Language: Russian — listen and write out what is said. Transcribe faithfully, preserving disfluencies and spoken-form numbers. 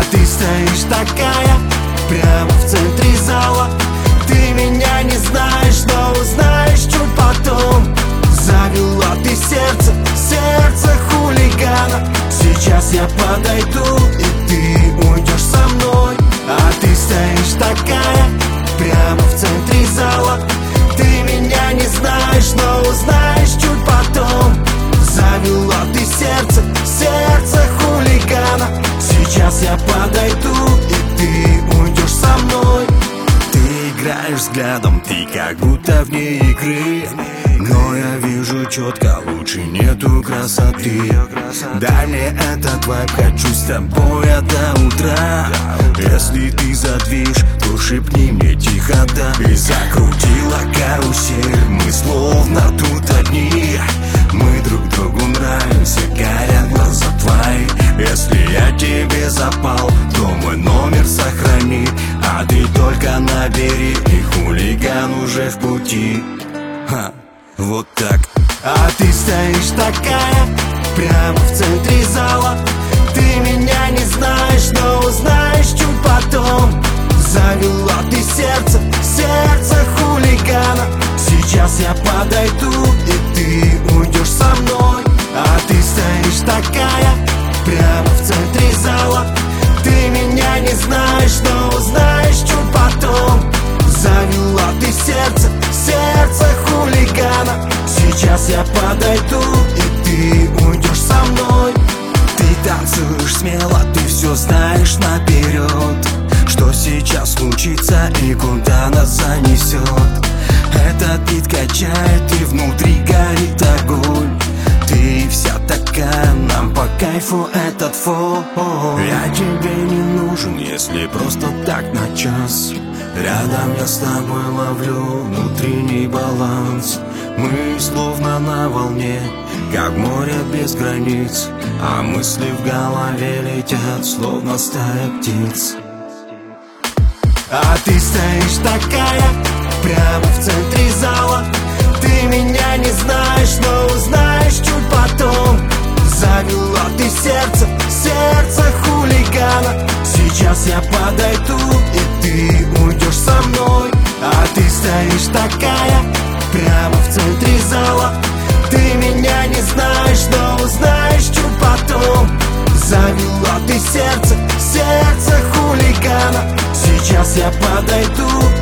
ты стоишь такая прямо в центре зала. Ты меня не знаешь, но узнаешь чуть потом. Завела ты сердце, сердце хулигана. Сейчас я подойду, и ты уйдешь со мной. А ты стоишь такая прямо в центре зала. Ты меня не знаешь, но узнаешь чуть потом. Завела ты сердце, сердце хулигана. Сейчас я подойду, и ты уйдешь со мной. Ты играешь взглядом, ты как будто вне игры. Но я вижу четко, лучше нету красоты. Дай мне этот вайб, хочу с тобой до утра. Если ты задвинешь, то шепни мне тихо да. И закрутила карусель, мы словно тут одни. Мы друг другу нравимся, горят глаза твои. Если я тебе запал, то мой номер сохрани. А ты только набери, и хулиган уже в пути. Ха. Вот так. А ты стоишь такая прямо в центре зала. Ты меня не знаешь, но узнаешь чуть потом. Завела ты сердце, сердце хулигана. Сейчас я подойду, и ты уйдешь со мной. А ты стоишь такая прямо в центре зала. Ты меня не знаешь, но узнаешь чуть потом. Завела ты сердце, сердце хулигана. Сейчас я подойду, и ты уйдешь со мной. Ты танцуешь смело, ты все знаешь наперед. Что сейчас случится и куда нас занесет. Этот бит качает, и внутри горит огонь. Ты вся такая, нам по кайфу этот фон. Я тебе не нужен, если просто так на час. Рядом я с тобой ловлю внутренний баланс. Мы словно на волне, как море без границ. А мысли в голове летят, словно стая птиц. А ты стоишь такая прямо в центре зала. Ты меня не знаешь, но узнаешь чуть потом. Завела ты сердце, сердце хулигана. Сейчас я подойду, и ты уйдешь со мной. А ты стоишь такая прямо в центре зала. Ты меня не знаешь, но узнаешь чуть потом. Завела ты сердце, сердце хулигана. Сейчас я подойду,